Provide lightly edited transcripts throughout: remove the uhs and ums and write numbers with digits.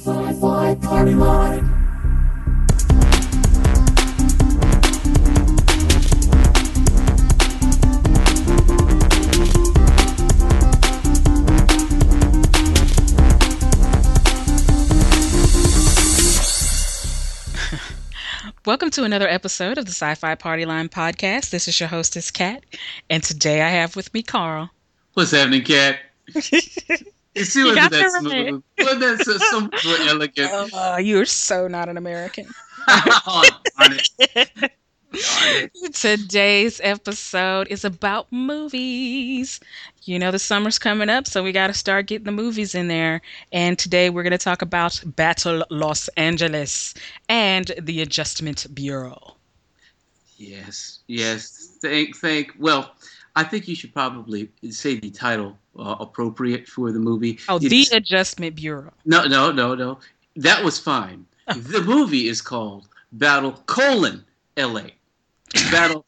Sci-Fi Party Line. Welcome to another episode of the Sci-Fi Party Line podcast. This is your hostess, Kat, and today I have with me Carl. What's happening, Kat? You see, You wasn't got that that right. smooth? Wasn't that so much more elegant? You're so not an American. Oh, darn it. Darn it. Today's episode is about movies. You know, the summer's coming up, so we got to start getting the movies in there. And today we're going to talk about Battle Los Angeles and the Adjustment Bureau. Yes. Well, I think you should probably say the title appropriate for the movie. Oh, the Adjustment Bureau. No. That was fine. The movie is called Battle: LA. Battle: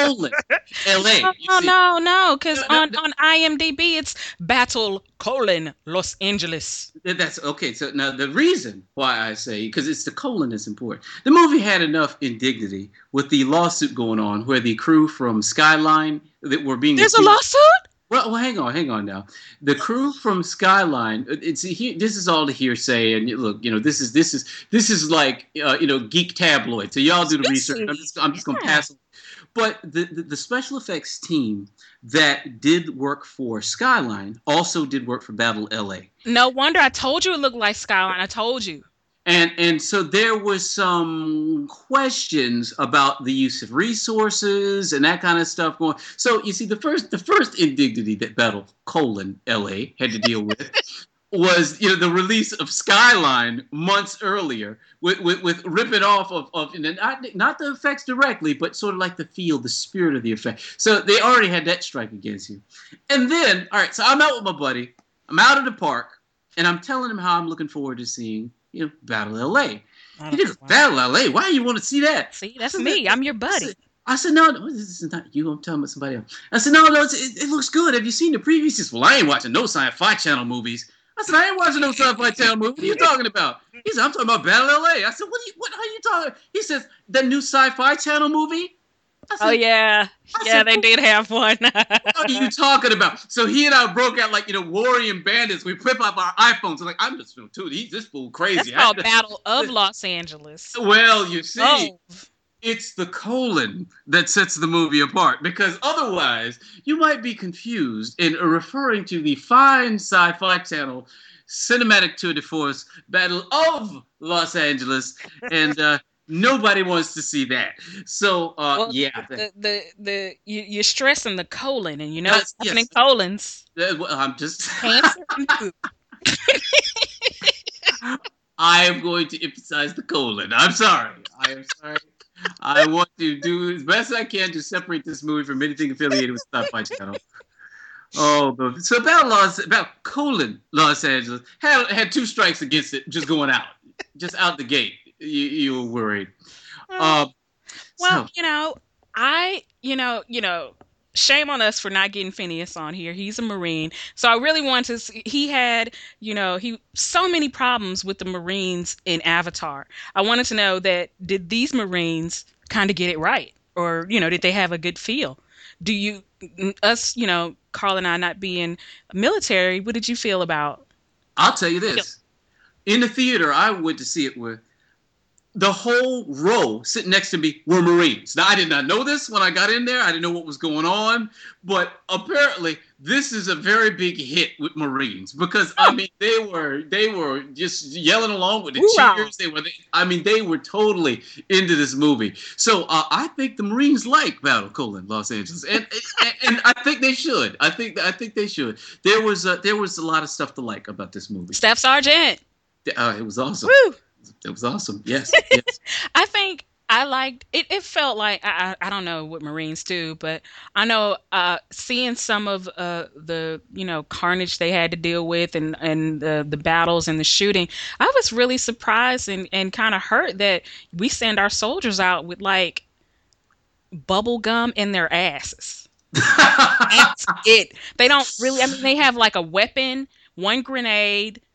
LA. No, because on IMDb it's Battle: Los Angeles. That's okay. So now the reason why I say, because it's the colon that's important. The movie had enough indignity with the lawsuit going on where the crew from Skyline that were being There's a accused. lawsuit? Well, hang on now. The crew from Skyline. This is all the hearsay, and look, this is like geek tabloid. So y'all do the research. I'm just gonna pass. But the special effects team that did work for Skyline also did work for Battle LA. No wonder I told you it looked like Skyline. I told you. And so there was some questions about the use of resources and that kind of stuff going. So you see, the first indignity that Battle: LA had to deal with was the release of Skyline months earlier with ripping off of not the effects directly, but sort of like the feel, the spirit of the effect. So they already had that strike against you. And then, all right, so I'm out with my buddy. I'm out at the park, and I'm telling him how I'm looking forward to seeing Battle LA. He goes, Battle LA? Why do you want to see that? See, that's me. I'm your buddy. I said, no, this is not you. I'm talking about somebody else. I said, no, it looks good. Have you seen the previews? He says, well, I ain't watching no Sci-Fi Channel movies. I said, I ain't watching no Sci-Fi Channel movie. What are you talking about? He said, I'm talking about Battle LA. I said, what are you talking? He says, the new Sci-Fi Channel movie? I said, oh, yeah. They did have one. What are you talking about? So he and I broke out like, warrior bandits. We flip up our iPhones. I'm like, I'm just this fool crazy. That's called Battle of Los Angeles. Well, you see, it's the colon that sets the movie apart, because otherwise you might be confused in referring to the fine Sci-Fi Channel cinematic tour de force Battle of Los Angeles, and nobody wants to see that. So, you're stressing the colon, and what's happening colons. I'm just cancer and poop. I am going to emphasize the colon. I'm sorry. I am sorry. I want to do as best I can to separate this movie from anything affiliated with Sci-Fi Channel. Oh, so about colon Los Angeles had two strikes against it, just going out, just out the gate. You were worried. Shame on us for not getting Phineas on here. He's a Marine. So I really want to see, he had, so many problems with the Marines in Avatar. I wanted to know did these Marines kind of get it right? Or, did they have a good feel? Carl and I not being military, what did you feel about? I'll tell you this. In the theater I went to see it with, the whole row sitting next to me were Marines. Now, I did not know this when I got in there. I didn't know what was going on. But apparently, this is a very big hit with Marines, because, they were just yelling along with the cheers. They were totally into this movie. So I think the Marines like Battle: Los Angeles, and I think they should. I think they should. There was a lot of stuff to like about this movie. Staff Sergeant. It was awesome. Woo! It was awesome. Yes. I think I liked it. It felt like I don't know what Marines do, but I know seeing some of the carnage they had to deal with and the battles and the shooting, I was really surprised and kind of hurt that we send our soldiers out with like bubble gum in their asses. That's it. They don't really. They have like a weapon, one grenade,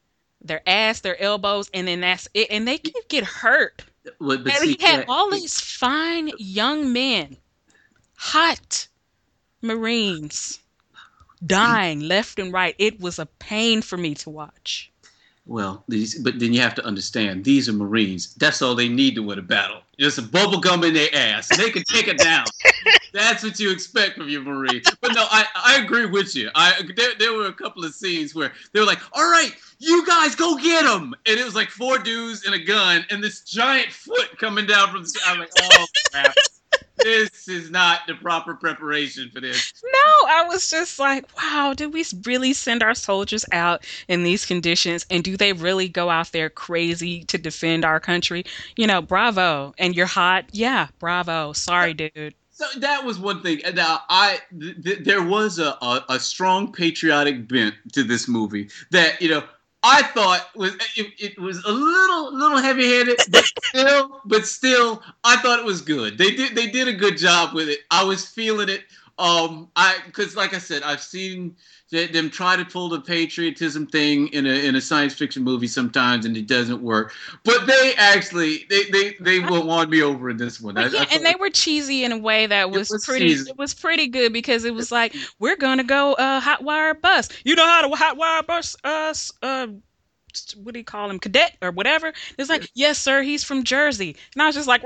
their ass, their elbows, and then that's it. And they can get hurt. But And see, he had all these fine young men, hot Marines, dying left and right. It was a pain for me to watch. well, but then you have to understand, these are Marines. That's all they need to win a battle. Just a bubble gum in their ass. They can take it down. That's what you expect from your Marine. But no, I agree with you. There were a couple of scenes where they were like, all right, you guys go get them. And it was like 4 dudes and a gun and this giant foot coming down from the sky. I'm like, oh, crap. This is not the proper preparation for this. No, I was just like, wow, did we really send our soldiers out in these conditions? And do they really go out there crazy to defend our country? Bravo. And you're hot? Yeah, bravo. Sorry, dude. So that was one thing. Now, there was a strong patriotic bent to this movie that, I thought it was a little heavy-handed, but still, I thought it was good. They did a good job with it. I was feeling it. Because like I said, I've seen them try to pull the patriotism thing in a science fiction movie sometimes, and it doesn't work. But they actually they won me over in this one. And they were cheesy in a way that was pretty. Cheesy. It was pretty good because it was like, we're gonna go hot wire bus. You know how to hot wire bus what do you call him, cadet or whatever? It's like, yes, sir, he's from Jersey. And I was just like,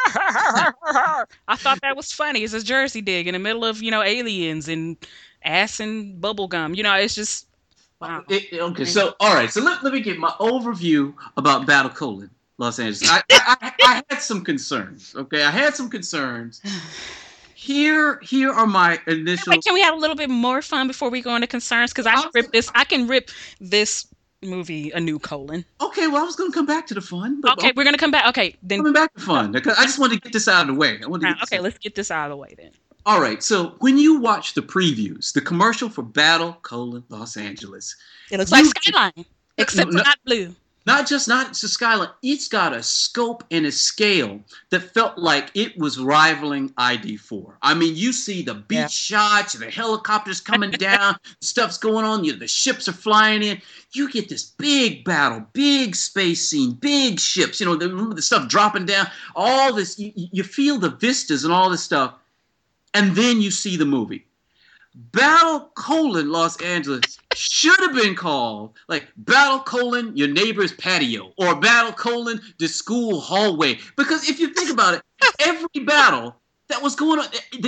I thought that was funny. It's a Jersey dig in the middle of, aliens and ass and bubblegum. It's just, wow. Okay, so, all right. So let me get my overview about Battle Colon, Los Angeles. I had some concerns, okay? I had some concerns. Here are my initial... Wait, can we have a little bit more fun before we go into concerns? Because I can rip this movie a new colon. Okay, well, I was going to come back to the fun. Okay, we're going to come back. Okay, then coming back to fun because I just wanted to get this out of the way. Let's get this out of the way then. All right, so when you watch the previews, the commercial for Battle Los Angeles, it looks like Skyline, except not blue. Not just Skyline. It's got a scope and a scale that felt like it was rivaling ID4. I mean, you see the beach shots, the helicopters coming down, stuff's going on, the ships are flying in. You get this big battle, big space scene, big ships, the stuff dropping down, all this. You feel the vistas and all this stuff, and then you see the movie. Battle Los Angeles should have been called like Battle your neighbor's patio or Battle the school hallway. Because if you think about it, every battle that was going on,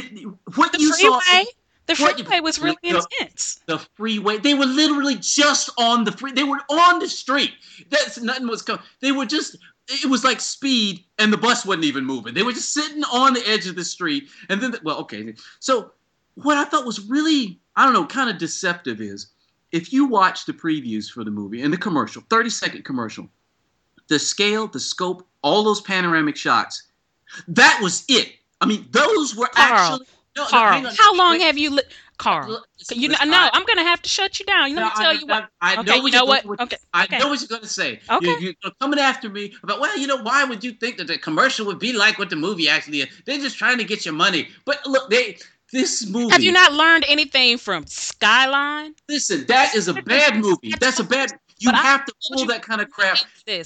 the freeway was really intense. The freeway, they were literally just on the free. They were on the street. Nothing was coming. They were just. It was like Speed, and the bus wasn't even moving. They were just sitting on the edge of the street, and then so. What I thought was really, kind of deceptive is if you watch the previews for the movie and the commercial, 30-second commercial, the scale, the scope, all those panoramic shots, that was it. I mean, those were Carl, how long have you Carl? I'm going to have to shut you down. Let me tell you what. I know what you're going to say. Okay. You're coming after me about, why would you think that the commercial would be like what the movie actually is? They're just trying to get your money. But look, this movie... Have you not learned anything from Skyline? Listen, that is a bad movie. That's a bad... You have to pull that kind of crap. They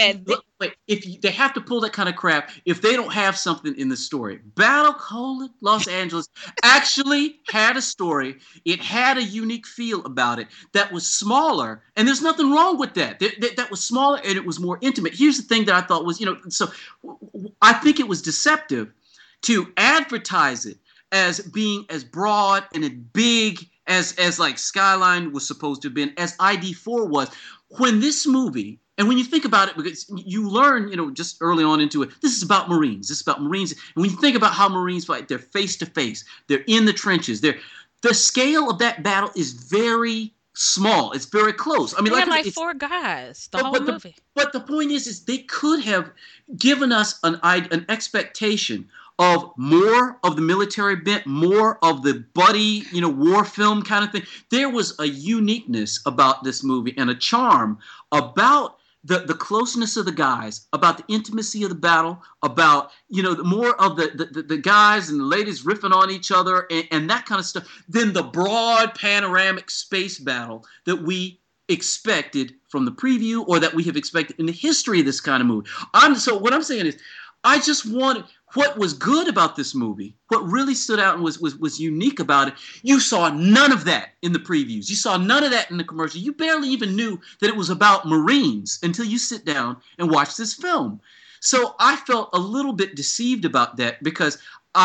have to pull that kind of crap if they don't have something in the story. Battle Los Angeles actually had a story. It had a unique feel about it that was smaller, and there's nothing wrong with that. That was smaller and it was more intimate. Here's the thing that I thought was, so I think it was deceptive to advertise it as being as broad and as big as like Skyline was supposed to have been, as ID4 was. When this movie, and when you think about it, because you learn, just early on into it, this is about Marines. This is about Marines. And when you think about how Marines fight, they're face to face. They're in the trenches. The scale of that battle is very small. It's very close. I mean, they had like 4 guys the whole movie. But the point is they could have given us an expectation of more of the military bent, more of the buddy, war film kind of thing. There was a uniqueness about this movie and a charm about the closeness of the guys, about the intimacy of the battle, about, more of the guys and the ladies riffing on each other and that kind of stuff than the broad panoramic space battle that we expected from the preview or that we have expected in the history of this kind of movie. So what I'm saying is, I just wanted what was good about this movie, what really stood out and was unique about it. You saw none of that in the previews. You saw none of that in the commercial. You barely even knew that it was about Marines until you sit down and watch this film. So I felt a little bit deceived about that because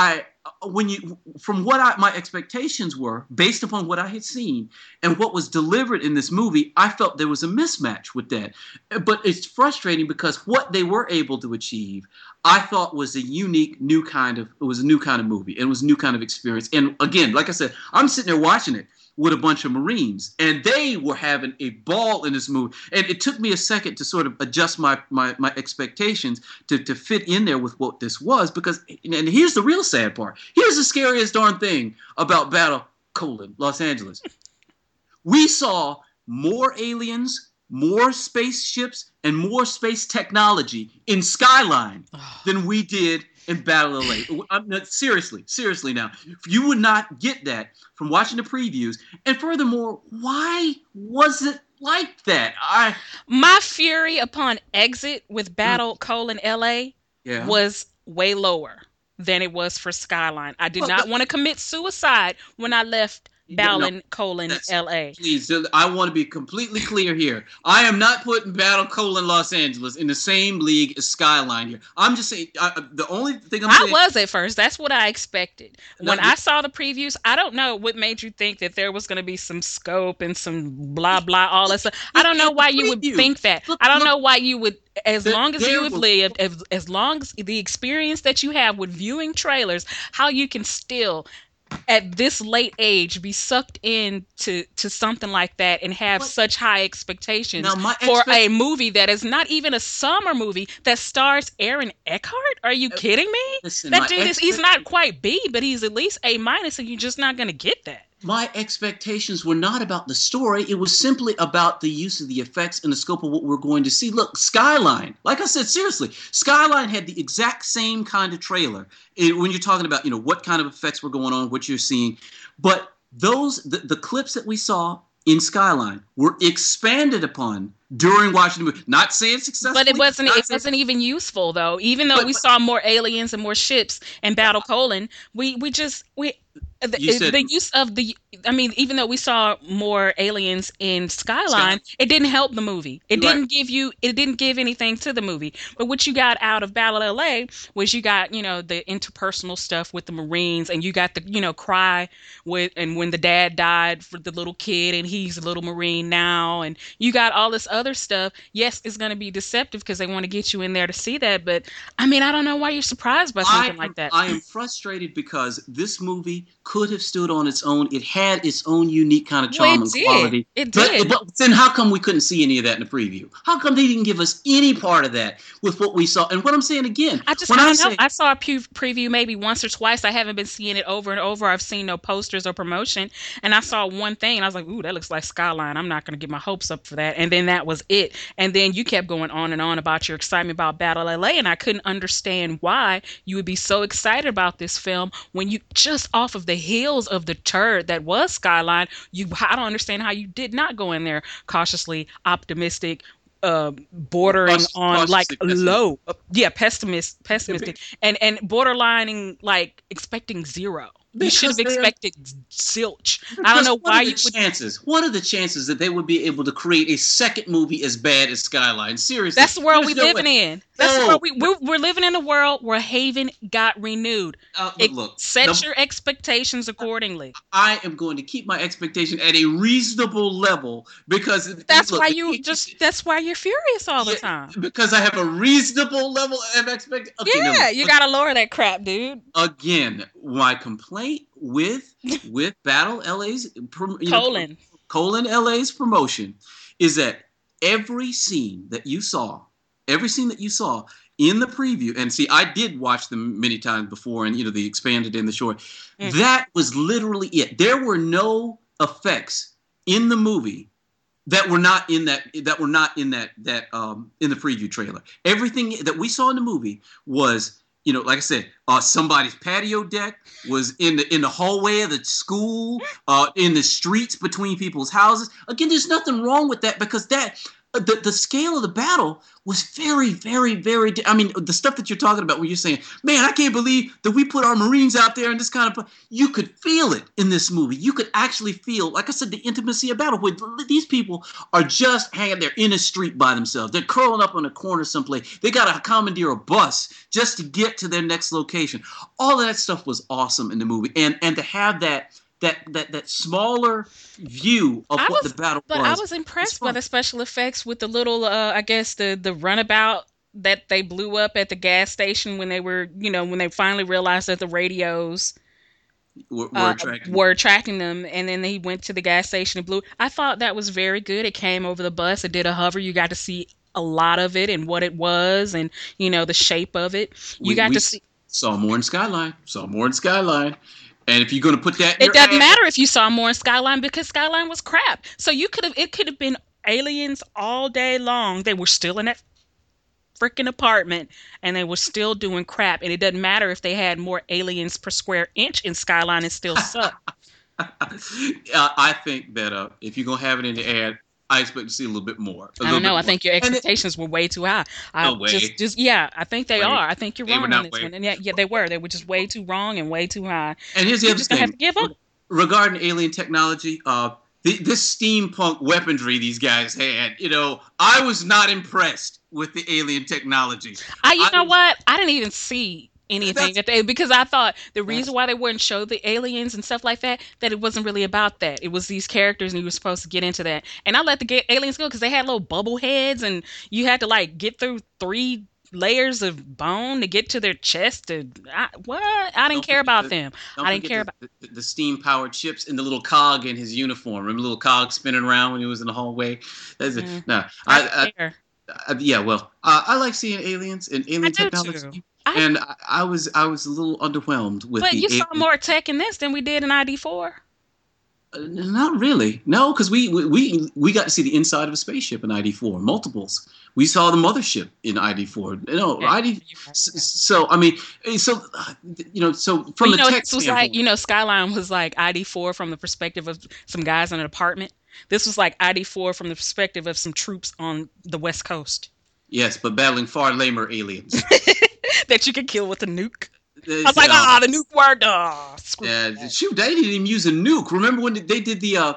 my expectations were based upon what I had seen and what was delivered in this movie, I felt there was a mismatch with that. But it's frustrating because what they were able to achieve, I thought was a new kind of movie. And it was a new kind of experience. And again, like I said, I'm sitting there watching it with a bunch of Marines, and they were having a ball in this movie. And it took me a second to sort of adjust my expectations to fit in there with what this was, because, and here's the real sad part. Here's the scariest darn thing about Battle: Los Angeles. We saw more aliens, more spaceships, and more space technology in Skyline than we did in Battle of LA. Seriously now. You would not get that from watching the previews. And furthermore, why was it like that? My fury upon exit with Battle: LA was way lower than it was for Skyline. I did not want to commit suicide when I left Battle: LA. Please, I want to be completely clear here. I am not putting Battle: Los Angeles in the same league as Skyline here. I'm just saying, the only thing I'm saying... I was at first. That's what I expected. When I saw the previews, I don't know what made you think that there was going to be some scope and some blah, blah, all that stuff. I don't know why you would think that. I don't know why you would... As long as you have lived, as long as the experience that you have with viewing trailers, how you can still... at this late age be sucked into something like that and have such high expectations for a movie that is not even a summer movie that stars Aaron Eckhart? Are you kidding me? Listen, that dude he's not quite B, but he's at least A-, and you're just not going to get that. My expectations were not about the story. It was simply about the use of the effects and the scope of what we're going to see. Look, Skyline, like I said, seriously, Skyline had the exact same kind of trailer when you're talking about, what kind of effects were going on, what you're seeing. But the clips that we saw in Skyline were expanded upon during watching the movie. Not saying successfully. But it wasn't even useful, though. Even though we saw more aliens and more ships in Battle: the use of even though we saw more aliens in Skyline, it didn't help the movie. It didn't give anything to the movie. But what you got out of Battle of LA was you got, the interpersonal stuff with the Marines, and you got the, cry and when the dad died for the little kid and he's a little Marine now, and you got all this other stuff. Yes, it's going to be deceptive because they want to get you in there to see that. But I don't know why you're surprised by something like that. I am frustrated because this movie could have stood on its own. It had its own unique kind of charm and quality. It did. But then how come we couldn't see any of that in the preview? How come they didn't give us any part of that with what we saw? And what I'm saying again, I don't know. I saw a preview maybe once or twice. I haven't been seeing it over and over. I've seen no posters or promotion. And I saw one thing and I was like, ooh, that looks like Skyline. I'm not going to get my hopes up for that. And then that was it. And then you kept going on and on about your excitement about Battle LA. And I couldn't understand why you would be so excited about this film when you just off of the heels of the turd that was Skyline, I don't understand how you did not go in there cautiously optimistic, bordering on like low, pessimistic, and borderlining like expecting zero. You should have expected zilch. I don't know why you would. What are the chances that they would be able to create a second movie as bad as Skyline? Seriously, that's the world we're living in. That's the world we're living in. A world where Haven got renewed. Set your expectations accordingly. I am going to keep my expectation at a reasonable level because that's why you're furious all the time. Because I have a reasonable level of expectation. Okay, you gotta lower that crap, dude. Again, my complaint with Battle LA's LA's promotion is that every scene that you saw in the preview, and see, I did watch them many times before, and the expanded in the short. That was literally it. There were no effects in the movie that were not in that in the preview trailer. Everything that we saw in the movie was like I said, somebody's patio deck was in the hallway of the school, in the streets between people's houses. Again, there's nothing wrong with that because that the scale of the battle was very, very, very. I mean, the stuff that you're talking about, where you're saying, "Man, I can't believe that we put our Marines out there in this kind of." You could feel it in this movie. You could actually feel, like I said, the intimacy of battle. Where these people are just hanging there in a street by themselves. They're curling up on a corner someplace. They got to commandeer a bus just to get to their next location. All of that stuff was awesome in the movie, and to have that smaller view of what the battle was. But I was impressed by the special effects with the little, I guess, the runabout that they blew up at the gas station when they were, when they finally realized that the radios were attracting them, and then he went to the gas station and blew. I thought that was very good. It came over the bus. It did a hover. You got to see a lot of it and what it was, and the shape of it. You got to see. Saw more in Skyline. And if you're going to put that, it doesn't matter if you saw more in Skyline because Skyline was crap. So it could have been aliens all day long. They were still in that freaking apartment and they were still doing crap. And it doesn't matter if they had more aliens per square inch in Skyline, it still sucked. I think that if you're going to have it in the ad, I expect to see a little bit more. I don't know. I think your expectations were way too high. I think they are. I think you're wrong on this one. And yeah, they were. They were just way too wrong and way too high. And here's the other thing. Have to give up. Regarding alien technology, this steampunk weaponry these guys had, I was not impressed with the alien technology. You know what? I didn't even see anything because I thought the reason why they wouldn't show the aliens and stuff like that it wasn't really about that. It was these characters and you were supposed to get into that. And I let the aliens go because they had little bubble heads and you had to get through 3 layers of bone to get to their chest. I didn't care about them. I didn't care about the steam powered ships and the little cog in his uniform. Remember the little cog spinning around when he was in the hallway? That's it. No, I like seeing aliens and alien technology. I was a little underwhelmed with. But you saw more tech in this than we did in ID4. Not really, no, because we got to see the inside of a spaceship in ID4, multiples. We saw the mothership in ID4. So I mean, so from the tech standpoint, Skyline was like ID4 from the perspective of some guys in an apartment. This was like ID4 from the perspective of some troops on the West Coast. Yes, but battling far lamer aliens that you could kill with a nuke. I was like, the nuke worked. Shoot, they didn't even use a nuke. Remember when they did the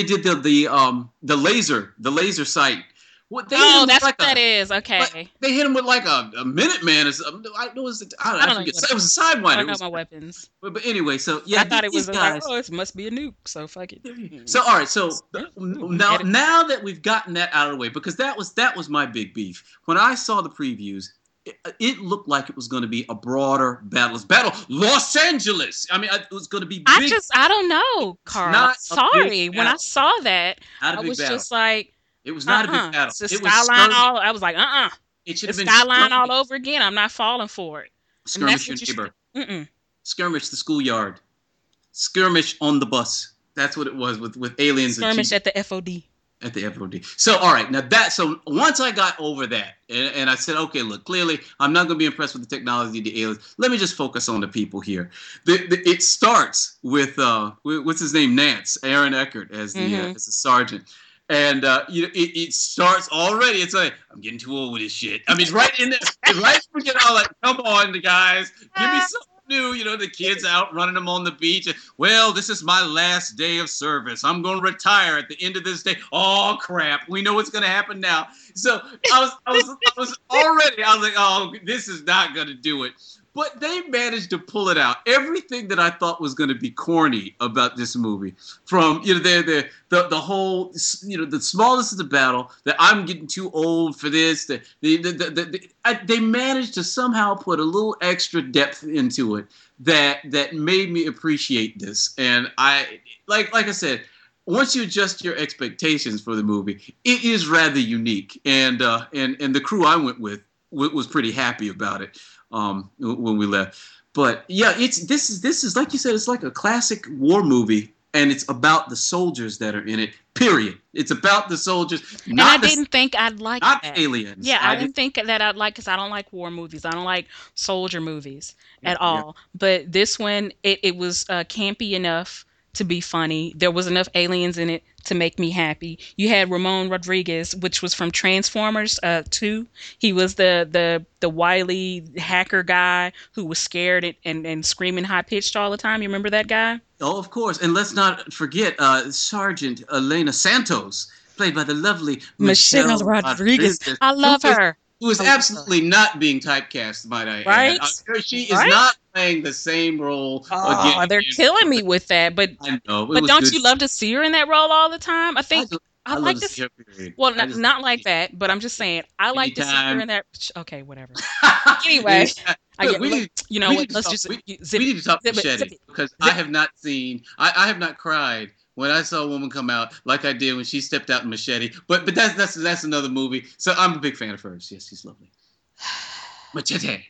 laser sight? That's what that is. Okay. They hit him with like a Minuteman or something. I forget. It was a Sidewinder. I don't know my weapons. But anyway, so yeah, I thought it was it must be a nuke. So fuck it. So all right, so now that we've gotten that out of the way, because that was my big beef when I saw the previews. It looked like it was going to be a broader battle. Los Angeles. I mean, it was going to be big. I don't know, Carl. Sorry. When I saw that, I was just like, it was not a big battle. It's Skyline I was like, It should have been Skyline all over again. I'm not falling for it. Skirmish your neighbor. Skirmish the schoolyard. Skirmish on the bus. That's what it was with aliens. Skirmish at the FOD. At the FOD. So, all right. Now, so once I got over that, and I said, okay, look, clearly, I'm not going to be impressed with the technology, the aliens. Let me just focus on the people here. It starts with, what's his name? Nance, Aaron Eckhart as the sergeant. And, it starts already. It's like, I'm getting too old with this shit. I mean, right in there, right from the all like, come on, the guys, give me something new. The kids out running them on the beach. Well, this is my last day of service. I'm going to retire at the end of this day. Oh crap! We know what's going to happen now. So I was like, oh, this is not going to do it. But they managed to pull it out. Everything that I thought was going to be corny about this movie, from the whole the smallness of the battle, that I'm getting too old for this. They managed to somehow put a little extra depth into it that made me appreciate this. And I like I said, once you adjust your expectations for the movie, it is rather unique. And the crew I went with was pretty happy about it. When we left, but yeah, this is like you said, it's like a classic war movie and it's about the soldiers that are in it. Period. It's about the soldiers, And I not the didn't think I'd like not that. aliens. Yeah, I I did. didn't think that I'd like because I don't like war movies. I don't like soldier movies Yeah, at yeah. all. But this one, it was campy enough to be funny. There was enough aliens in it to make me happy. You had Ramon Rodriguez, which was from Transformers 2. He was the wily hacker guy who was scared and screaming high pitched all the time. You remember that guy? Oh, of course. And let's not forget Sergeant Elena Santos, played by the lovely Michelle Michelle Rodriguez. Rodriguez, I love her. who is I love her. absolutely not being typecast, might I add. Right? She is Right? not playing the same role Oh, again. they're killing me with that. But I know. It but was don't good. you love to see her in that role all the time? I I, think just, I I love like to this. see her period. Well, I not, just, not like that, but I'm just saying I like to see her anytime. in that. Okay, whatever. Anyway, I Look, get. we Look, need, you know we what? need to Let's talk. just We zip need to talk it, zip Machete it, because zip I have not seen. I have not cried when I saw a woman come out like I did when she stepped out in Machete. But that's another movie. So I'm a big fan of hers. Yes, she's lovely. Machete.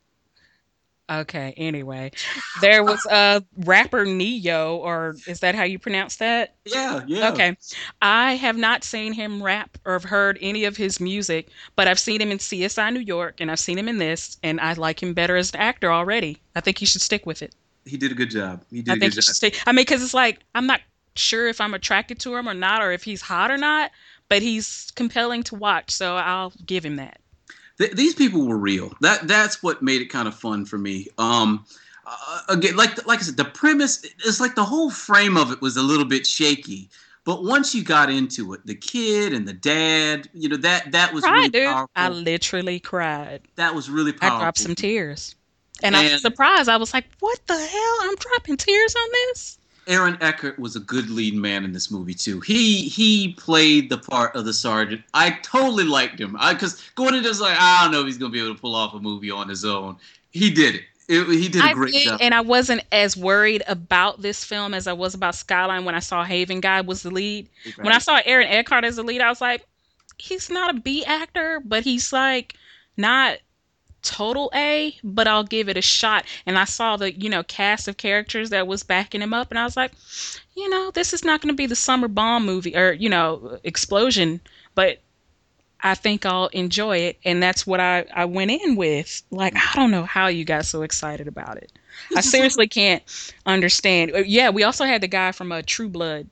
Okay, anyway. There was rapper Neo, or is that how you pronounce that? Yeah, yeah. Okay. I have not seen him rap or have heard any of his music, but I've seen him in CSI New York and I've seen him in this, and I like him better as an actor already. I think he should stick with it. He did a good job. He did I a think good he job. should stay. I mean, because it's like, I'm not sure if I'm attracted to him or not, or if he's hot or not, but he's compelling to watch, so I'll give him that. These people were real. That's what made it kind of fun for me. Again, like I said, the premise is like the whole frame of it was a little bit shaky, but once you got into it, the kid and the dad, that was really Cried, dude. I powerful. literally cried. That was really I dropped powerful. some tears. And I was And surprised. I was like, what the hell? I'm dropping tears on this? Aaron Eckhart was a good lead man in this movie too. He played the part of the sergeant. I totally liked him. Because going into this, like, I don't know if he's gonna be able to pull off a movie on his own. He did it. He did a I great did, job. and I wasn't as worried about this film as I was about Skyline when I saw Haven Guy was the lead. When I saw Aaron Eckhart as the lead, I was like, he's not a B actor, but he's like not total A, but I'll give it a shot. And I saw the, cast of characters that was backing him up, and I was like, this is not going to be the summer bomb movie or, explosion, but I think I'll enjoy it. And that's what I went in with. Like, I don't know how you got so excited about it. I seriously can't understand. Yeah, we also had the guy from True Blood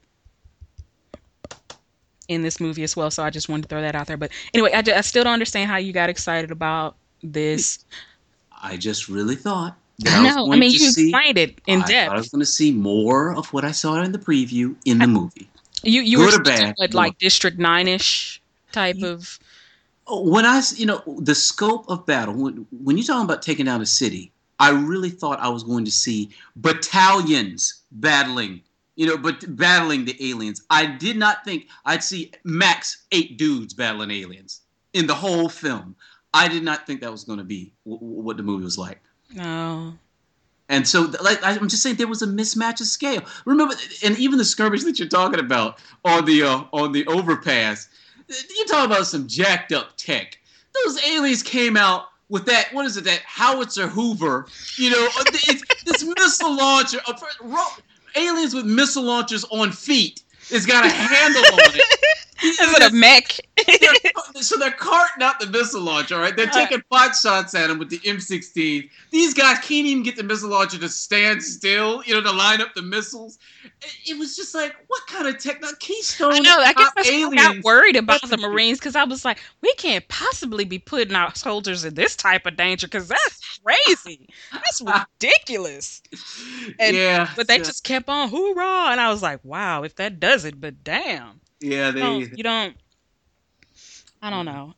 in this movie as well, so I just wanted to throw that out there. But anyway, I still don't understand how you got excited about this. I just really thought that I I was know. I going mean, to you see. explained it in I thought I depth. was going to see more of what I saw in the preview in the movie. You Good were or bad? what, like District 9-ish type of. When the scope of battle, when you're talking about taking down a city, I really thought I was going to see battalions battling, but battling the aliens. I did not think I'd see max 8 dudes battling aliens in the whole film. I did not think that was going to be what the movie was like. No. And so, I'm just saying, there was a mismatch of scale. Remember, and even the skirmish that you're talking about on the overpass, you're talking about some jacked up tech. Those aliens came out with that, what is it, that howitzer Hoover, this missile launcher, aliens with missile launchers on feet. It's got a handle on it. Is it a mech? So they're carting out the missile launcher, right? They're taking pot shots at him with the M16. These guys can't even get the missile launcher to stand still, to line up the missiles. It was just like, what kind of Keystone? I know. I guess that's why I got aliens. worried about the Marines, because I was like, we can't possibly be putting our soldiers in this type of danger, because that's crazy. That's ridiculous. And, Yeah. But they just kept on, hoorah. And I was like, wow, if that does it, but damn. Yeah, You don't. I don't know.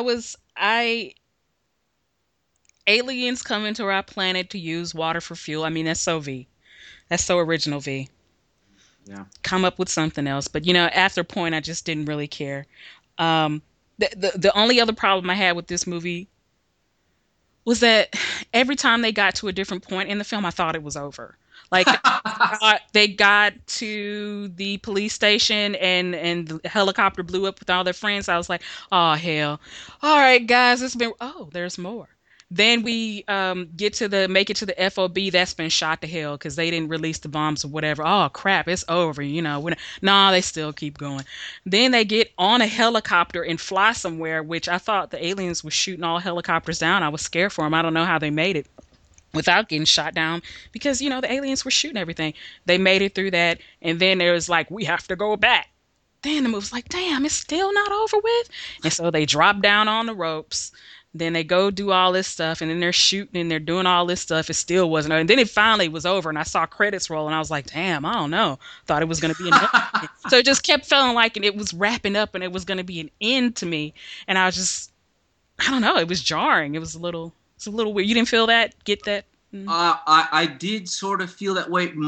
Aliens come into our planet to use water for fuel. I mean, that's so V. That's so original V. Yeah. Come up with something else. But, after a point, I just didn't really care. The only other problem I had with this movie was that every time they got to a different point in the film, I thought it was over. Like, they got to the police station and the helicopter blew up with all their friends. I was like, oh, hell. All right, guys, there's more. Then we make it to the FOB. That's been shot to hell because they didn't release the bombs or whatever. Oh crap, it's over. Nah, they still keep going. Then they get on a helicopter and fly somewhere, which I thought the aliens were shooting all helicopters down. I was scared for them. I don't know how they made it without getting shot down because the aliens were shooting everything. They made it through that, and then there was like, we have to go back. Then the movie's like, damn, it's still not over with. And so they drop down on the ropes. Then they go do all this stuff, and then they're shooting and they're doing all this stuff. It still wasn't over. And then it finally was over, and I saw credits roll, and I was like, damn, I don't know. Thought it was going to be another. So it just kept feeling like it was wrapping up and it was going to be an end to me. And I was just, I don't know. It was jarring. It's a little weird. You didn't feel that? Get that? I did sort of feel that way.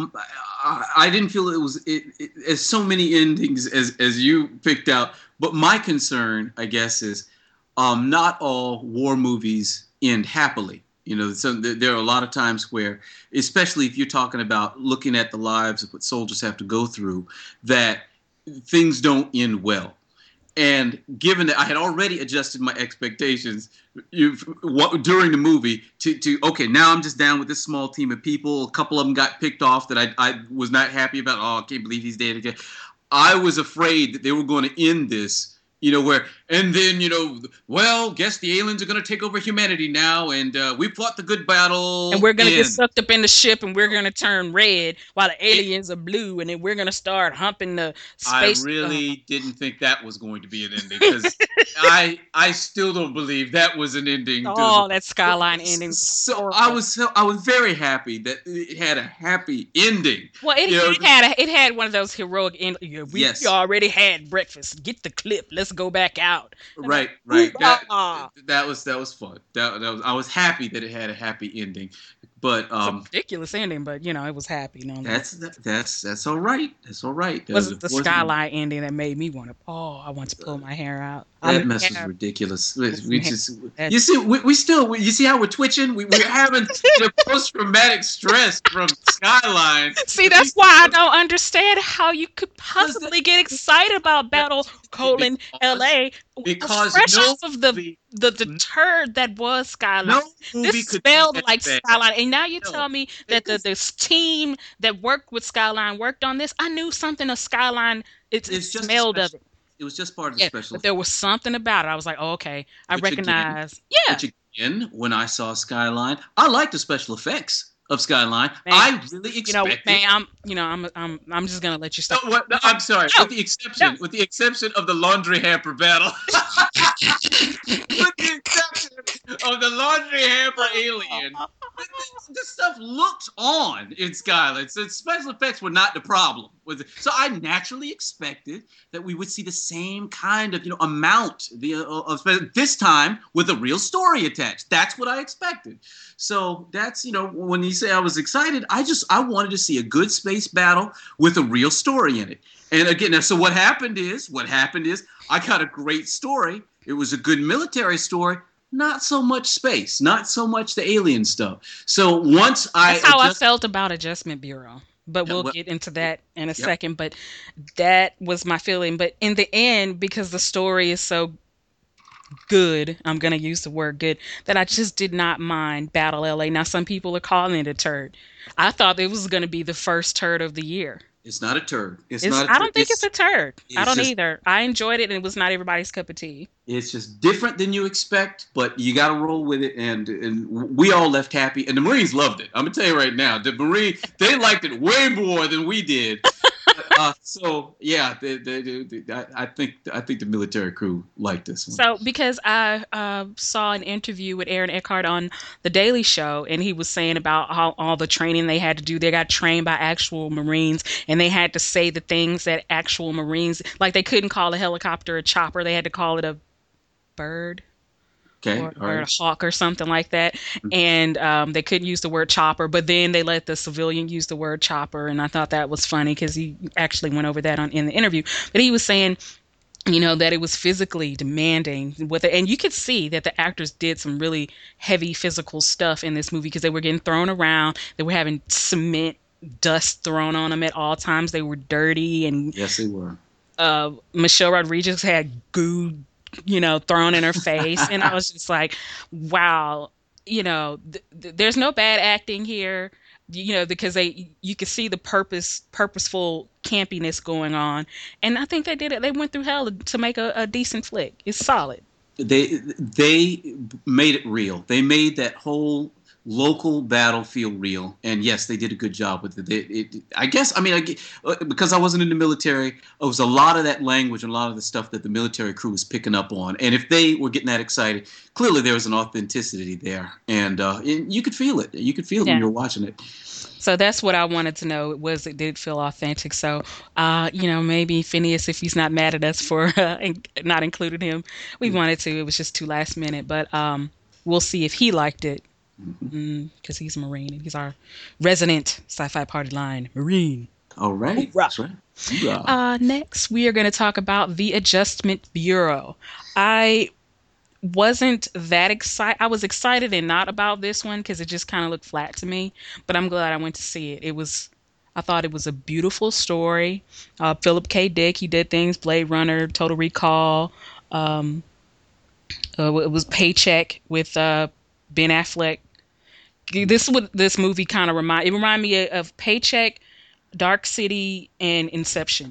I didn't feel it was as so many endings as you picked out. But my concern, I guess, is not all war movies end happily. So there are a lot of times where, especially if you're talking about looking at the lives of what soldiers have to go through, that things don't end well. And given that I had already adjusted my expectations during the movie to okay, now I'm just down with this small team of people. A couple of them got picked off that I was not happy about. Oh, I can't believe he's dead again. I was afraid that they were going to end this, and then, well, guess the aliens are going to take over humanity now, and we fought the good battle. And we're going to get sucked up in the ship, and we're going to turn red while the aliens are blue, and then we're going to start humping the space. I really didn't think that was going to be an ending, because I still don't believe that was an ending. Oh, that Skyline ending. So I was very happy that it had a happy ending. Well, it had one of those heroic endings. We already had breakfast. Get the clip. Let's go back out. Right. That was fun. I was happy that it had a happy ending, but it's a ridiculous ending. But it was happy. No, that's all right. That's all right. Was it the Skyline ending that made me want to? Oh, I want to pull my hair out. That mess was ridiculous. You see how we're twitching? We're having post-traumatic stress from Skyline. See, that's why I don't understand how you could possibly get excited about Battle: LA because fresh off of the turd that was Skyline. This smelled like Skyline, and now you tell me that this team that worked with Skyline worked on this. I knew something of Skyline. It smelled of it. It was just part of the special. But there was something about it. I was like, oh, okay, I recognize. Which again, when I saw Skyline, I liked the special effects of Skyline. Man, I really expected. I'm just gonna let you stop. No, I'm sorry. With the exception of the laundry hamper battle. With the exception of the laundry hamper alien. This stuff looked on in Skyline. So special effects were not the problem. So I naturally expected that we would see the same kind of amount of this time with a real story attached. That's what I expected. So that's when you say I was excited, I wanted to see a good space battle with a real story in it. And again, so what happened is I got a great story. It was a good military story. Not so much space, not so much the alien stuff. So that's how I felt about Adjustment Bureau. But we'll get into that in a second. But that was my feeling. But in the end, because the story is so good, I'm going to use the word good, that I just did not mind Battle LA. Now, some people are calling it a turd. I thought it was going to be the first turd of the year. It's not a turd. I don't think it's a turd. I don't either. I enjoyed it, and it was not everybody's cup of tea. It's just different than you expect, but you got to roll with it, and we all left happy, and the Marines loved it. I'm going to tell you right now, the Marines, they liked it way more than we did. So yeah, I think the military crew liked this one. So because I saw an interview with Aaron Eckhart on The Daily Show, and he was saying about how all the training they had to do. They got trained by actual Marines, and they had to say the things that actual Marines, like they couldn't call a helicopter a chopper. They had to call it a bird. Okay, or a hawk or something like that. And they couldn't use the word chopper, but then they let the civilian use the word chopper, and I thought that was funny because he actually went over that in the interview. But he was saying, that it was physically demanding with it, and you could see that the actors did some really heavy physical stuff in this movie because they were getting thrown around. They were having cement dust thrown on them at all times. They were dirty, and yes, they were. Michelle Rodriguez had goo thrown in her face. And I was just like, wow, there's no bad acting here, because you could see the purposeful campiness going on, and I think they did it. They went through hell to make a decent flick. It's solid. They made it real. They made that whole local battlefield real, and yes, they did a good job with it. I guess, because I wasn't in the military, it was a lot of that language and a lot of the stuff that the military crew was picking up on. And if they were getting that excited, clearly there was an authenticity there, and you could feel it. You could feel it when you were watching it. So that's what I wanted to know. It did feel authentic. So, maybe Phineas, if he's not mad at us for not including him, we wanted to. It was just too last minute, but we'll see if he liked it, because he's a Marine and he's our resident Sci-Fi Party Line Marine. All right. That's right. Next, we are going to talk about the Adjustment Bureau. I wasn't that excited. I was excited and not about this one because it just kind of looked flat to me, but I'm glad I went to see it. I thought it was a beautiful story. Philip K. Dick, he did things, Blade Runner, Total Recall. It was Paycheck with Ben Affleck. This movie kind of reminded me of Paycheck, Dark City, and Inception.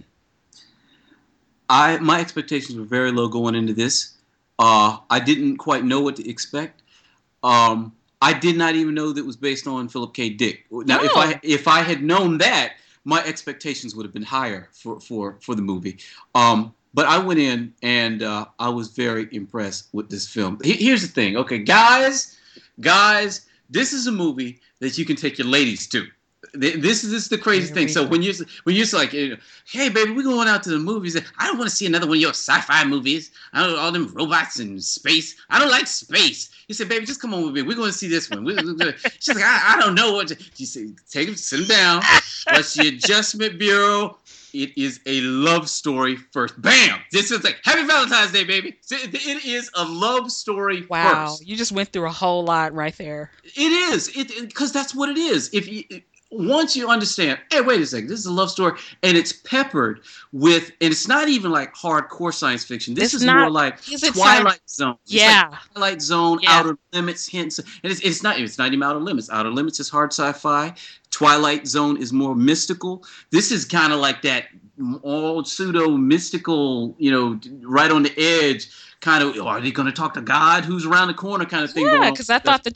My expectations were very low going into this. I didn't quite know what to expect. I did not even know that it was based on Philip K. Dick. Now, if I had known that, my expectations would have been higher for the movie. But I went in and I was very impressed with this film. Here's the thing, okay, guys, this is a movie that you can take your ladies to. This is the crazy thing. So when you're like, hey baby, we're going out to the movies. I don't want to see another one of your sci-fi movies. I don't all them robots and space. I don't like space. You say, baby, just come on with me. We're going to see this one. She's like, I don't know what. You say, take him, sit him down. That's the Adjustment Bureau. It is a love story first. Bam! This is like Happy Valentine's Day, baby. It is a love story first. Wow, you just went through a whole lot right there. It is. Because that's what it is. Once you understand, hey, wait a second, this is a love story, and it's peppered with, and it's not even like hardcore science fiction. This is more like Twilight Zone. Yeah. Like Twilight Zone, Outer Limits hints, and it's not even Outer Limits. Outer Limits is hard sci-fi. Twilight Zone is more mystical. This is kind of like that all pseudo mystical, right on the edge. Kind of, are they going to talk to God? Who's around the corner? Kind of thing. Yeah, because I thought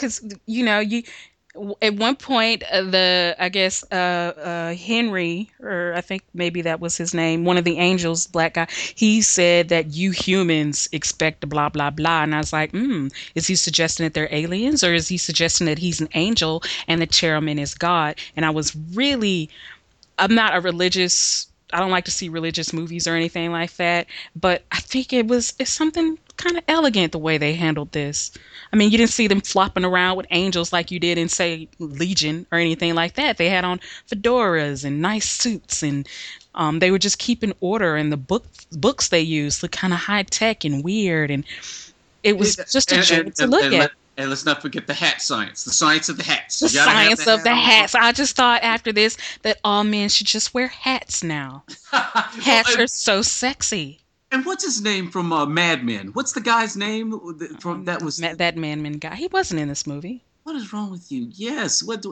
at one point, Henry, or I think maybe that was his name, one of the angels, black guy, he said that you humans expect blah, blah, blah. And I was like, is he suggesting that they're aliens, or is he suggesting that he's an angel and the chairman is God? And I'm not a religious, I don't like to see religious movies or anything like that, but I think it's something kind of elegant the way they handled this. I mean, you didn't see them flopping around with angels like you did in, say, Legion or anything like that. They had on fedoras and nice suits, and they were just keeping order, and the books they used looked kind of high tech and weird, and it was just a joy to look at. And let's not forget the hat science, the science of the hats. The science of the hats. I just thought after this that all men should just wear hats now. Hats are so sexy. And what's his name from Mad Men? What's the guy's name from that was that Mad Men guy? He wasn't in this movie. What is wrong with you? Yes, what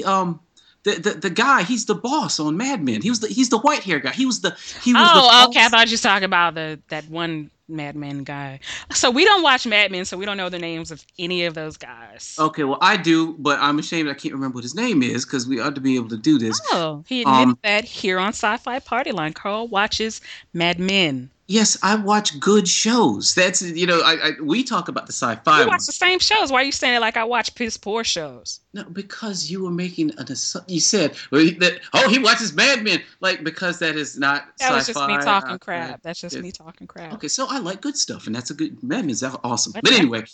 the guy? He's the boss on Mad Men. He's the white hair guy. He was the okay. I thought you were talking about that one Mad Men guy. So we don't watch Mad Men, so we don't know the names of any of those guys. Okay, well I do, but I'm ashamed I can't remember what his name is because we ought to be able to do this. Oh, he admitted that here on Sci-Fi Party Line. Carl watches Mad Men. Yes, I watch good shows. That's we talk about the sci-fi. We watch the same shows. Why are you saying it like I watch piss poor shows? No, because you were making you said that he watches Mad Men, like because that is not that sci-fi. Was just me talking crap. That's just me talking crap. Okay, so I like good stuff, and that's a good Mad Men's awesome. But anyway,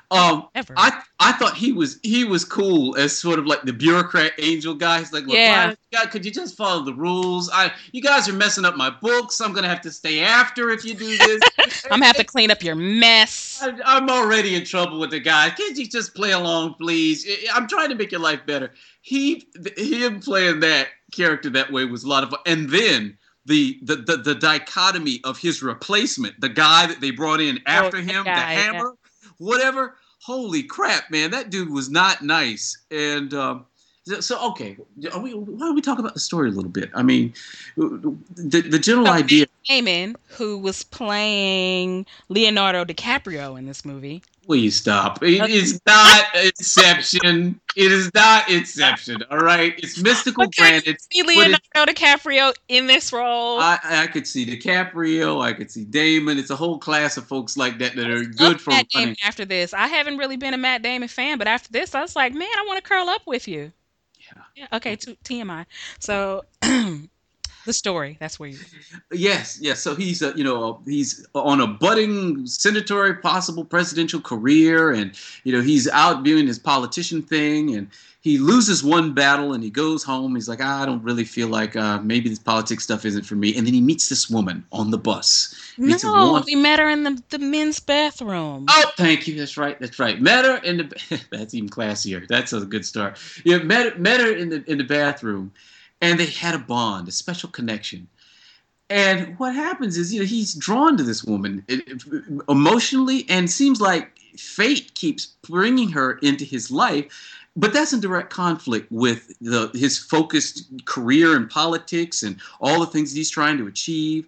I thought he was cool as sort of like the bureaucrat angel guy. He's like, God, could you just follow the rules? You guys are messing up my books. I'm gonna have to stay after if you do this. I'm gonna have to clean up your mess. I'm already in trouble with the guy. Can't you just play along, please? I'm trying to make your life better. Him playing that character that way was a lot of fun. And then the dichotomy of his replacement, the guy that they brought in after him, the Hammer, whatever. holy crap, man, that dude was not nice. And so okay, why don't we talk about the story a little bit? I mean, the general idea. Damon, who was playing Leonardo DiCaprio in this movie. Will you stop? It is not Inception. It is not Inception. All right, it's mystical, granted. See Leonardo DiCaprio in this role. I could see DiCaprio. I could see Damon. It's a whole class of folks like that that are good for Matt running. Damon after this. I haven't really been a Matt Damon fan, but after this, I was like, man, I want to curl up with you. Yeah. Okay. TMI. So. The story. That's where you. Yes. So he's he's on a budding senatorial, possible presidential career, and he's out doing his politician thing, and he loses one battle, and he goes home. He's like, I don't really feel like maybe this politics stuff isn't for me. And then he meets this woman on the bus. No, we met her in the men's bathroom. Oh, thank you. That's right. Met her in the. That's even classier. That's a good start. Yeah, met her in the bathroom. And they had a bond, a special connection. And what happens is, he's drawn to this woman emotionally, and seems like fate keeps bringing her into his life. But that's in direct conflict with his focused career in politics and all the things he's trying to achieve.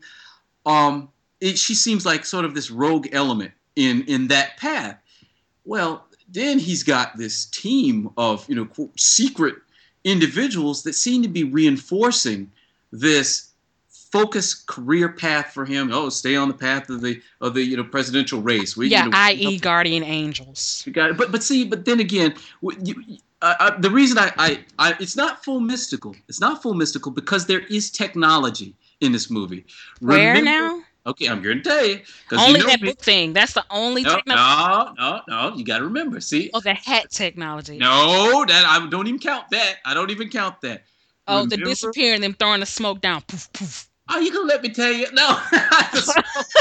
She seems like sort of this rogue element in that path. Well, then he's got this team of, quote, secret individuals that seem to be reinforcing this focused career path for him. Oh, stay on the path of the presidential race. I.e. guardian angels. You got it. But then again, the reason I it's not full mystical. It's not full mystical because there is technology in this movie. Where now? Okay, I'm going to tell you. Only that book thing. That's the only technology. No. You got to remember. See? Oh, the hat technology. No, I don't even count that. I don't even count that. Oh, remember? The disappearing, them throwing the smoke down. Poof, poof. Oh, you going to let me tell you? No. I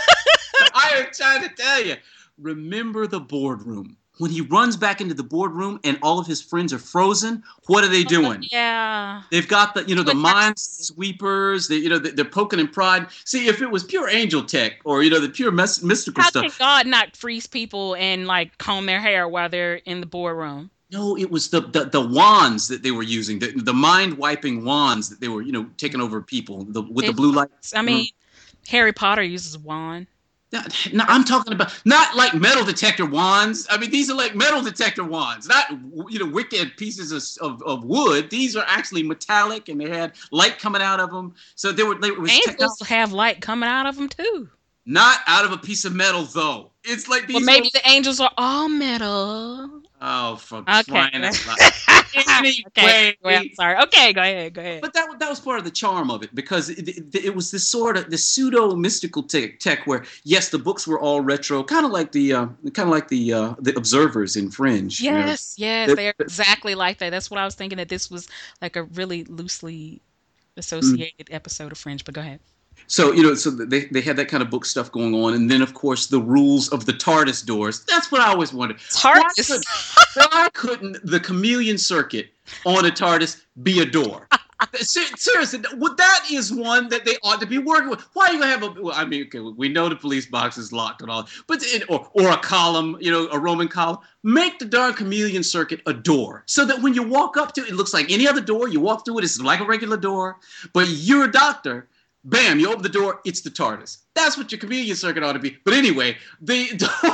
am trying to tell you. Remember the boardroom. When he runs back into the boardroom and all of his friends are frozen, what are they doing? Yeah. They've got the minesweepers. They're poking and prodding. See, if it was pure angel tech or the pure mystical stuff. How can God not freeze people and comb their hair while they're in the boardroom? No, it was the wands that they were using, the mind wiping wands that they were taking over people with the blue lights. I mean, Harry Potter uses a wand. No, I'm talking about not like metal detector wands. I mean, these are like metal detector wands, not wicked pieces of wood. These are actually metallic, and they had light coming out of them. So angels have light coming out of them too. Not out of a piece of metal, though. It's like these. Well, maybe the angels are all metal. Oh, for crying out loud. Okay, I'm sorry. Okay, go ahead. But that was part of the charm of it, because it was this sort of the pseudo mystical tech where, yes, the books were all retro, kind of like the observers in Fringe. Yes, they're exactly like that. That's what I was thinking, that this was like a really loosely associated episode of Fringe. But go ahead. So, so they had that kind of book stuff going on. And then, of course, the rules of the TARDIS doors. That's what I always wondered. TARDIS? Why couldn't the chameleon circuit on a TARDIS be a door? Seriously, that is one that they ought to be working with. Why are you going to have okay, we know the police box is locked and all, but or a column, a Roman column. Make the darn chameleon circuit a door, so that when you walk up to it, it looks like any other door. You walk through it, it's like a regular door, but you're a doctor. Bam, you open the door, it's the TARDIS. That's what your chameleon circuit ought to be. But anyway, the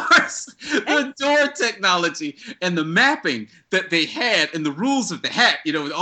door technology and the mapping that they had and the rules of the hat,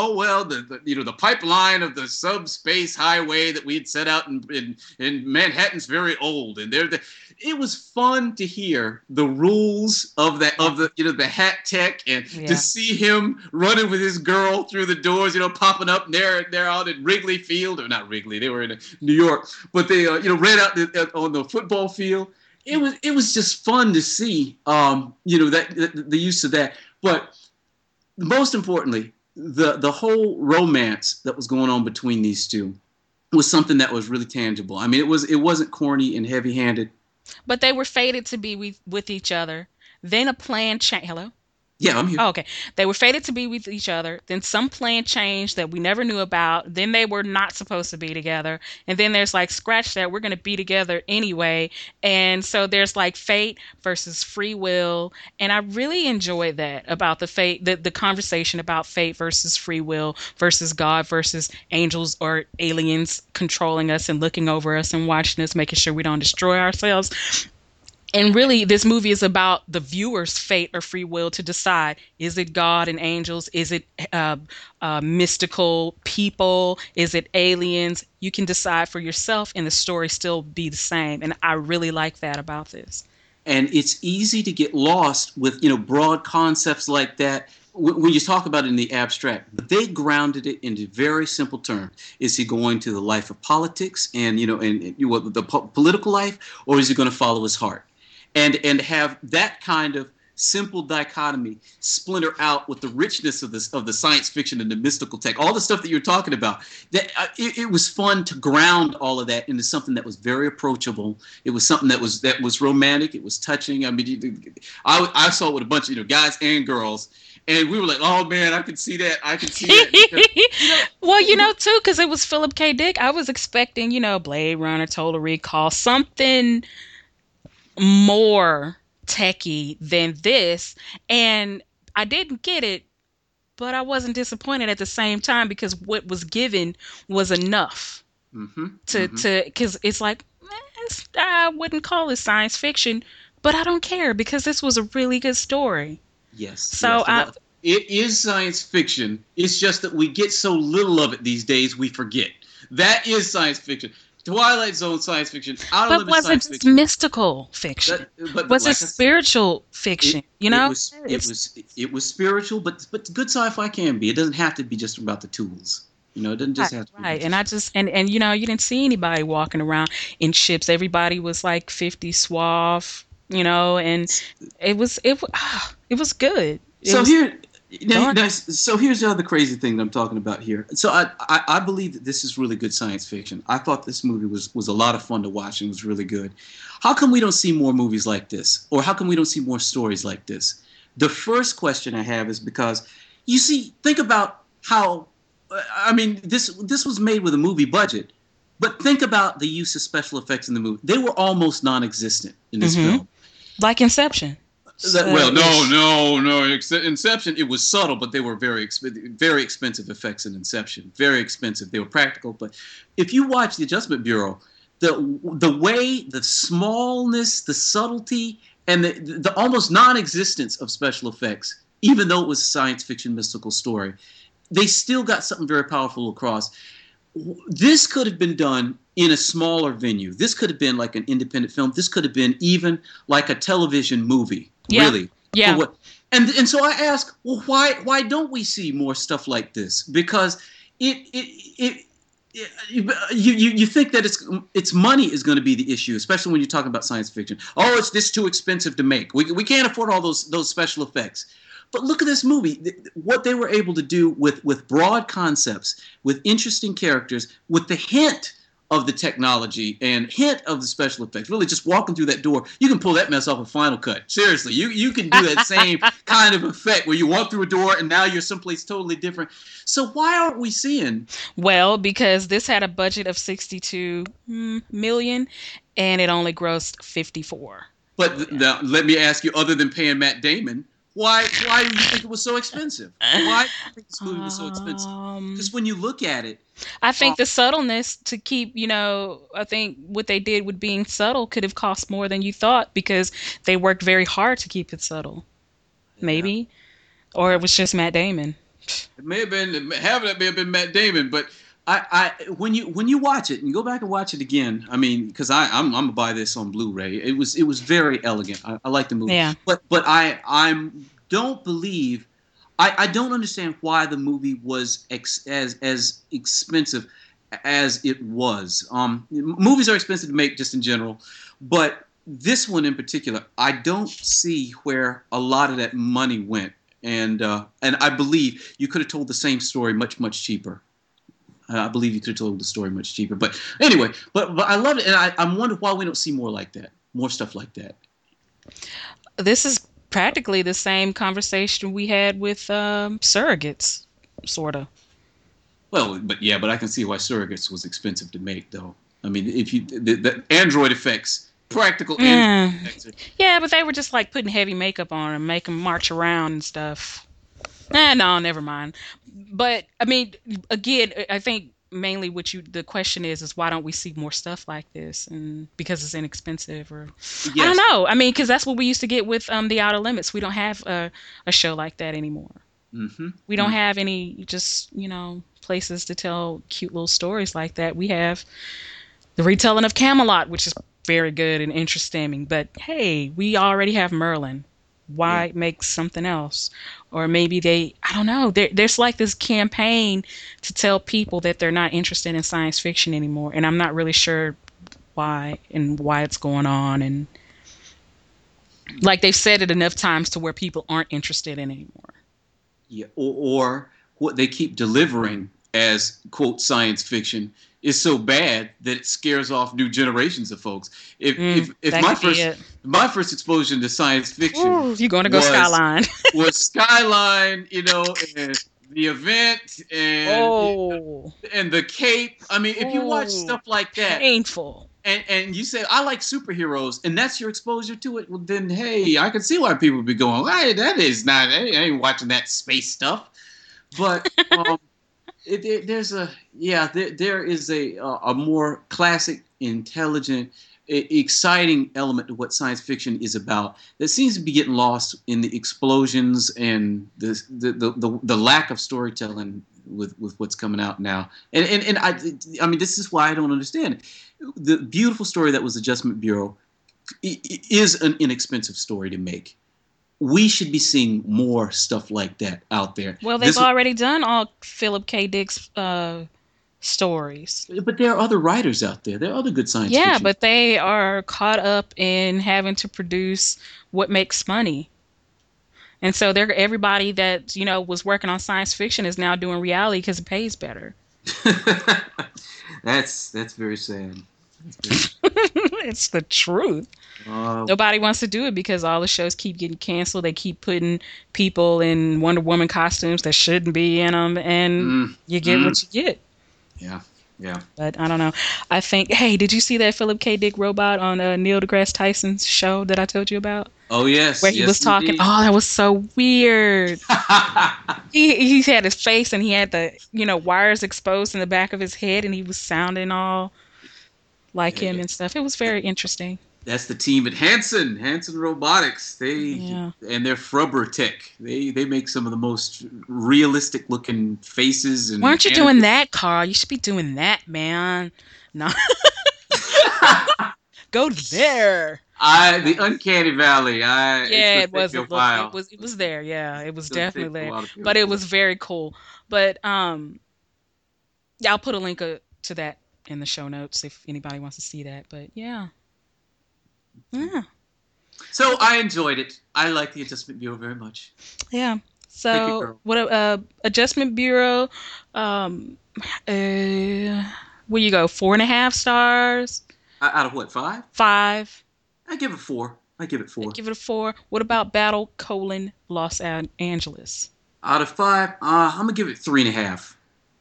the pipeline of the subspace highway that we had set out in Manhattan's very old. And it was fun to hear the rules of the hat tech, and to see him running with his girl through the doors, popping up. They're out at Wrigley Field, or not Wrigley, they were in New York, but they ran out on the football field. It was just fun to see, that the use of that. But most importantly, the whole romance that was going on between these two was something that was really tangible. I mean, it wasn't corny and heavy-handed. But they were fated to be with each other. Then a plan changed. Hello? Yeah, I'm here. Oh, okay. They were fated to be with each other. Then some plan changed that we never knew about. Then they were not supposed to be together. And then there's like, scratch that, we're going to be together anyway. And so there's like fate versus free will. And I really enjoyed that about the fate, the conversation about fate versus free will versus God versus angels or aliens controlling us and looking over us and watching us, making sure we don't destroy ourselves. And really, this movie is about the viewer's fate or free will to decide: is it God and angels? Is it mystical people? Is it aliens? You can decide for yourself, and the story still be the same. And I really like that about this. And it's easy to get lost with broad concepts like that when you talk about it in the abstract. But they grounded it into very simple terms. Is he going to the life of politics and the political life, or is he going to follow his heart? And have that kind of simple dichotomy splinter out with the richness of the science fiction and the mystical tech, all the stuff that you're talking about. That it was fun to ground all of that into something that was very approachable. It was something that was romantic. It was touching. I mean, I saw it with a bunch of guys and girls, and we were like, oh man, I can see that. I can see that. Well, too, because it was Philip K. Dick. I was expecting, Blade Runner, Total Recall, something more techie than this, and I didn't get it, but I wasn't disappointed at the same time, because what was given was enough to because it's like, I wouldn't call it science fiction, but I don't care, because this was a really good story. Yes. So yes. It is science fiction. It's just that we get so little of it these days, we forget. That is science fiction. Twilight Zone science fiction. But was it just mystical fiction? Was it spiritual fiction? It was spiritual, but good sci-fi can be. It doesn't have to be just about the tools. It doesn't just have to be. Right. And I just and you didn't see anybody walking around in ships. Everybody was like 50 suave, and it was good. So here's the other crazy thing that I'm talking about here. So I believe that this is really good science fiction. I thought this movie was a lot of fun to watch and was really good. How come we don't see more movies like this? Or how come we don't see more stories like this? The first question I have is because, think about how, this was made with a movie budget, but think about the use of special effects in the movie. They were almost non-existent in this film. Like Inception. No. Inception, it was subtle, but they were very expensive effects in Inception. Very expensive. They were practical. But if you watch the Adjustment Bureau, the way, the smallness, the subtlety, and the almost non-existence of special effects, even though it was a science fiction mystical story, they still got something very powerful across. This could have been done in a smaller venue. This could have been like an independent film. This could have been even like a television movie. Yeah. Really. Yeah. And so I ask, well, why don't we see more stuff like this? Because you think that it's money is going to be the issue, especially when you're talking about science fiction. Oh, it's this too expensive to make. We can't afford all those special effects. But look at this movie, what they were able to do with broad concepts, with interesting characters, with the hint of the technology and hint of the special effects. Really, just walking through that door, you can pull that mess off a Final Cut. Seriously, you can do that same kind of effect where you walk through a door and now you're someplace totally different. So why aren't we seeing? Well, because this had a budget of $62 million and it only grossed 54. But now, let me ask you, other than paying Matt Damon, why do you think it was so expensive? Why do you think this movie was so expensive? Because when you look at it, I think the subtleness to keep, I think what they did with being subtle could have cost more than you thought, because they worked very hard to keep it subtle. Maybe. Or it was just Matt Damon. It may have been, may have been Matt Damon, but when you watch it and go back and watch it again, because I'm gonna buy this on Blu-ray. It was very elegant. I like the movie. Yeah. But I don't believe. I don't understand why the movie was as expensive as it was. Movies are expensive to make just in general, but this one in particular, I don't see where a lot of that money went. And I believe you could have told the same story much cheaper. I believe you could have told the story much cheaper. But anyway, but I love it, and I wonder why we don't see more like that, more stuff like that. This is practically the same conversation we had with surrogates, sort of. Well, but I can see why Surrogates was expensive to make, though. I mean, if you the Android effects, practical Android effects. Yeah, but they were just like putting heavy makeup on them, make them march around and stuff. No, never mind. But I mean, again, I think mainly the question is why don't we see more stuff like this? And because it's inexpensive, or Yes. I don't know. I mean, because that's what we used to get with the Outer Limits. We don't have a show like that anymore. Mm-hmm. We don't have any just places to tell cute little stories like that. We have the retelling of Camelot, which is very good and interesting. But hey, we already have Merlin. Why make something else? Or maybe I don't know. There's like this campaign to tell people that they're not interested in science fiction anymore. And I'm not really sure why it's going on. And like they've said it enough times to where people aren't interested in it anymore. Yeah, or what they keep delivering as, quote, science fiction is so bad that it scares off new generations of folks. If my first exposure to science fiction, you're going to go Skyline. was Skyline, and The Event and The Cape. I mean, if you watch stuff like that, painful. And you say, I like superheroes, and that's your exposure to it, well, then, hey, I can see why people would be going, hey, I ain't watching that space stuff. But there is a more classic, intelligent, exciting element to what science fiction is about that seems to be getting lost in the explosions and the lack of storytelling with what's coming out now. And I mean, this is why I don't understand it. The beautiful story that was Adjustment Bureau is an inexpensive story to make. We should be seeing more stuff like that out there. Well, they've already done all Philip K. Dick's stories. But there are other writers out there. There are other good science fiction. Yeah, but they are caught up in having to produce what makes money. And so everybody that, was working on science fiction is now doing reality because it pays better. That's very sad. It's the truth. Nobody wants to do it because all the shows keep getting canceled. They keep putting people in Wonder Woman costumes that shouldn't be in them, and you get what you get. Yeah. But I don't know. I think, hey, did you see that Philip K. Dick robot on Neil deGrasse Tyson's show that I told you about? Oh, yes. Where he was talking. Indeed. Oh, that was so weird. he had his face and he had the, wires exposed in the back of his head and he was sounding all like him and stuff. It was very interesting. That's the team at Hanson Robotics. And their Frubber Tech. They make some of the most realistic looking faces. And weren't you doing that, Carl? You should be doing that, man. No. Go there. The Uncanny Valley. It was there. Yeah, it was definitely there. But it was very cool. But I'll put a link to that in the show notes if anybody wants to see that. But yeah. So I enjoyed it. I like the Adjustment Bureau very much. Yeah. So what Adjustment Bureau? Where you go? 4.5 stars. Out of what? 5? 5. I give it 4. I give it 4. Give it a 4. What about Battle: Los Angeles? Out of 5, I'm gonna give it 3.5.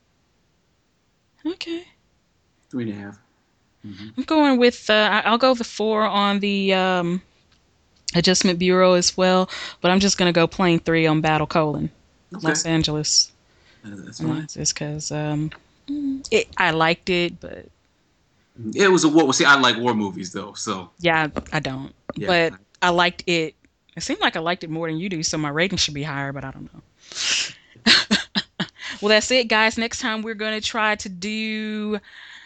Okay. 3.5. Mm-hmm. I'm going with I'll go the 4 on the Adjustment Bureau as well, but I'm just gonna go plain 3 on Battle: Los Angeles. That's fine. Just because I liked it, but it was a war. See, I like war movies though, so yeah, I don't. Yeah. But I liked it. It seemed like I liked it more than you do, so my rating should be higher, but I don't know. Well, that's it, guys. Next time we're gonna try to do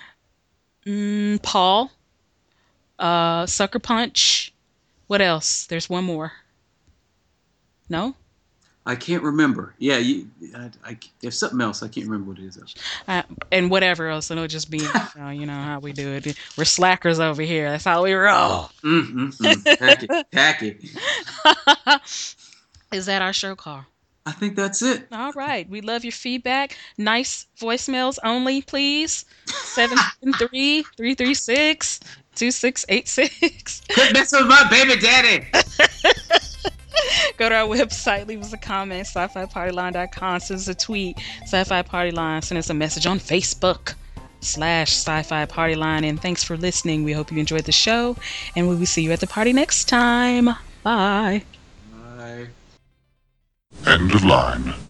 Paul, Sucker Punch. What else? There's one more. No? I can't remember. Yeah, there's something else. I can't remember what it is. And whatever else. And it'll just be, you know how we do it. We're slackers over here. That's how we roll. Tacky. Is that our show, Carl? I think that's it. All right. We love your feedback. Nice voicemails only, please. 773-336-2686. Quit messing with my baby daddy. Go to our website, leave us a comment, sci-fi-partyline.com, send us a tweet, Sci-Fi Partyline, send us a message on Facebook /Sci-Fi Partyline. And thanks for listening. We hope you enjoyed the show, and we will see you at the party next time. Bye. Bye. End of line.